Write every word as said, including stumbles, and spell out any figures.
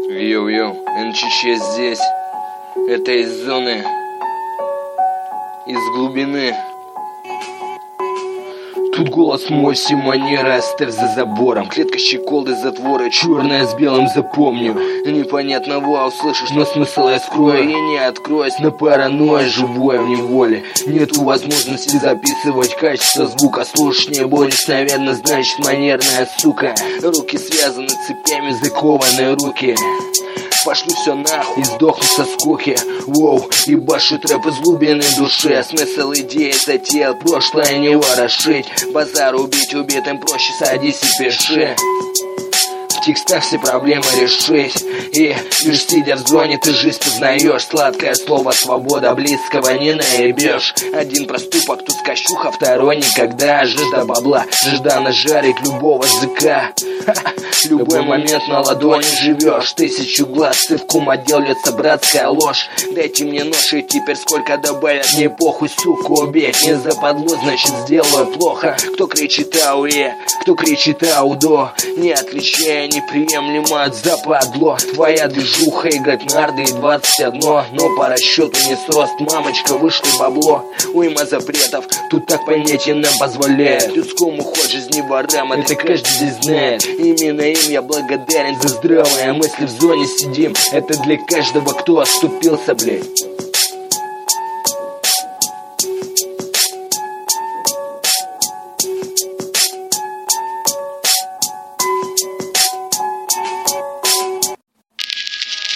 Йоу-йоу, эн че че здесь. Это из зоны, из глубины. Тут голос мой, все манеры, астер за забором. Клетка щеколды, затворы, черная с белым, запомню. Непонятно, вау, слышишь, но смысл я скрою и не откроюсь на паранойя, живое в неволе. Нету возможности записывать качество звука. Слушать не будешь, наверное, значит манерная сука. Руки связаны цепями, закованы руки. Пошлю все нахуй и сдохну со скуки. Воу, ебашу трэп из глубины души. Смысл идеи затеял, прошлое не ворошить. Базар убить убитым проще, садись и пиши. В текстах все проблемы решить. И лишь сидя в зоне ты жизнь познаешь. Сладкое слово свобода, близкого не наебешь. Один проступок, тут скачуха, второй никогда. Жажда бабла, жажда нажарить любого языка. Любой момент на ладони живешь. Тысячу глаз, цивком отделится братская ложь. Дайте мне нож и теперь сколько добавят. Мне похуй, сука, убей. Не западло, значит сделаю плохо. Кто кричит ауе, кто кричит аудо, не отличая неприемлемо от западло. Твоя движуха играть нарды и двадцать одно. Но по расчету не срост, мамочка, вышло бабло. Уйма запретов, тут так понятие нам позволяет. Людскому ход жизни ворам, это каждый здесь знает. Именно им я благодарен за здравые мысли. В зоне сидим, это для каждого, кто оступился, блядь.